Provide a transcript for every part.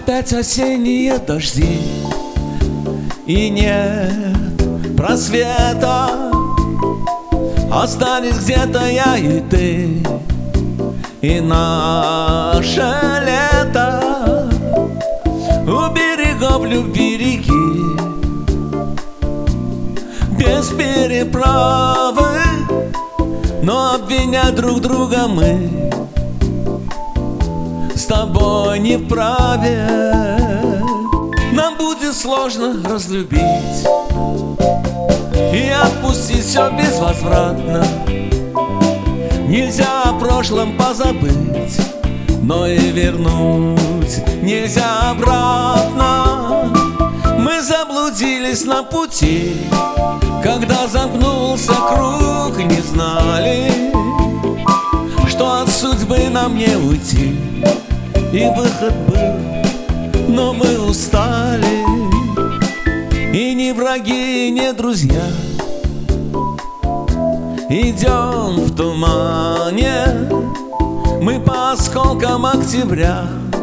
Опять осенние дожди, и нет просвета. Остались где-то я и ты, и наше лето. У берегов любви реки, без переправы, но обвинять друг друга мы с тобой не вправе. Нам будет сложно разлюбить и отпустить все безвозвратно. Нельзя о прошлом позабыть, но и вернуть нельзя обратно. Мы заблудились на пути, когда замкнулся круг, не знали, что от судьбы нам не уйти. И выход был, но мы устали, и не враги, и не друзья. Идем в тумане мы по осколкам октября,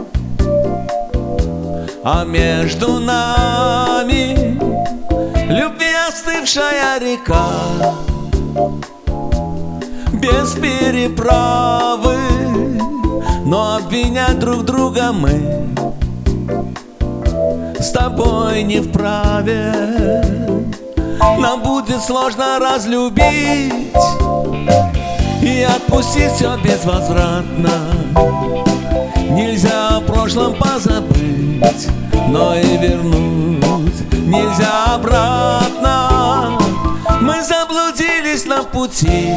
а между нами любви остывшая река. Без переправы, но обвинять друг друга мы с тобой не вправе. Нам будет сложно разлюбить и отпустить все безвозвратно. Нельзя о прошлом позабыть, но и вернуть нельзя обратно. Мы заблудились на пути,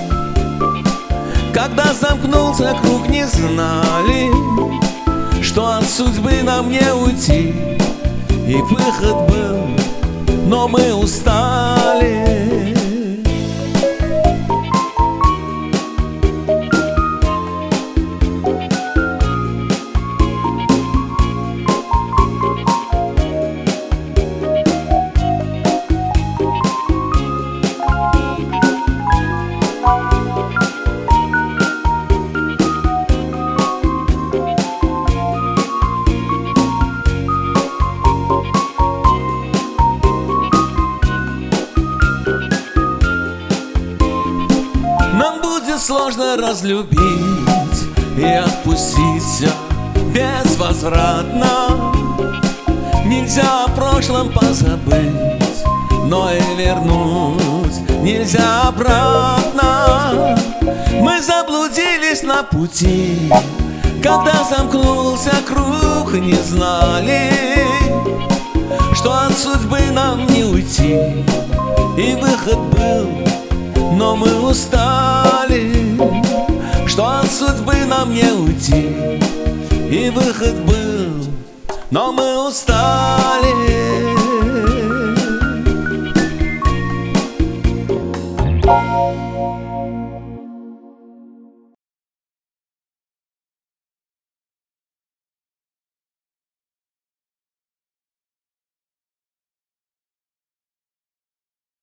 когда замкнулся круг, не знали, что от судьбы нам не уйти. И выход был, но мы устали. Нам будет сложно разлюбить и отпустить все безвозвратно. Нельзя о прошлом позабыть, но и вернуть нельзя обратно. Мы заблудились на пути, когда замкнулся круг, не знали, что от судьбы нам не уйти. И выход был, но мы устали, что от судьбы нам не уйти. И выход был, но мы устали.